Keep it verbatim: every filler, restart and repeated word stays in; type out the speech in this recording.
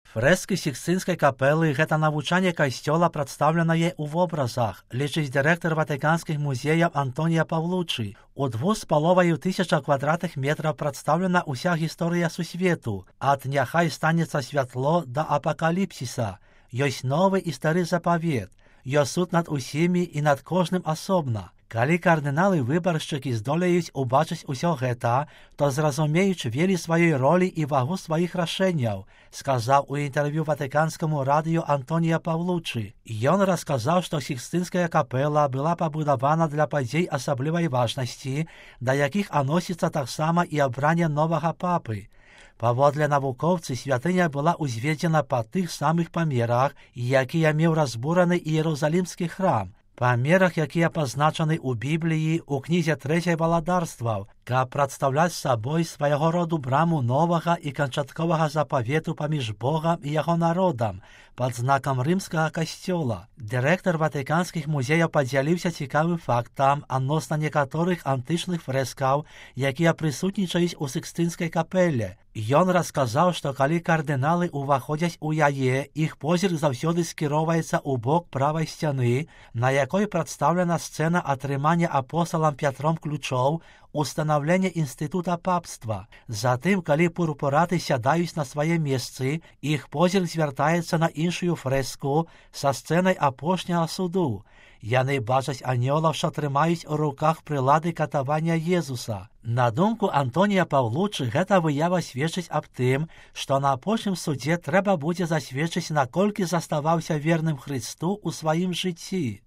Фрэскі Сікстынскай капэлы гэта навучанне касцёла прадстаўленае ў вобразах, лічыць дырэктар ватыканскіх музеяў Антонія Павлучы. У двух з паловаю тысячах квадратных метраў прадстаўлена ўся гісторыя сусвету, ад «Няхай станецца святло» да апакаліпсіса. Ёсць новы і стары запавет, ёсць суд над усімі і над кожным асобна. Калі кардыналы-выбаршчыкі здолеюць убачыць усё гэта, то зразумеюць велі сваёй ролі і вагу сваіх рашэнняў, сказаў у інтэрв'ю ватыканскаму радыё Антонія Павлучы. Ён расказаў, што Сікстынская капэла была пабудавана для падзей асаблівай важнасці, да якіх адносіцца таксама і абранне новага папы. Паводле навукоўцы, святыня была ўзведзена па тых самых памерах, якія меў разбураны Іерусалімскі храм, памерах, якія пазначаны ў Бібліі ў кнізе трэцяй валадарстваў, каб прадстаўляць сабой свайго роду браму новага і канчатковага запавету паміж Богам і яго народам пад знакам рымскага касцёла. Дырэктар ватыканскіх музеяў падзяліўся цікавым фактам адносна некаторых антычных фрэскаў, якія прысутнічаюць у Сікстынскай капэле. Ён расказаў, што калі кардыналы ўваходзяць у яе, іх позірк заўсёды скіроўваецца ў бок правай сцяны, на якой прадстаўлена сцэна атрымання апосталам Пятром ключоў, устанаўлення інстытута папства. Затым, калі пурпураты сядаюць на свае месцы, іх позірк звяртаецца на іншую фрэску са сцэнай апошняга суду. Яны бачаць анёлаў, што трымаюць у руках прылады катавання Езуса. На думку Антонія Павлучы, гэта выява сведчыць аб тым, што на апошнім судзе трэба будзе засведчыць, наколькі заставаўся верным Хрысту ў сваім жыцці.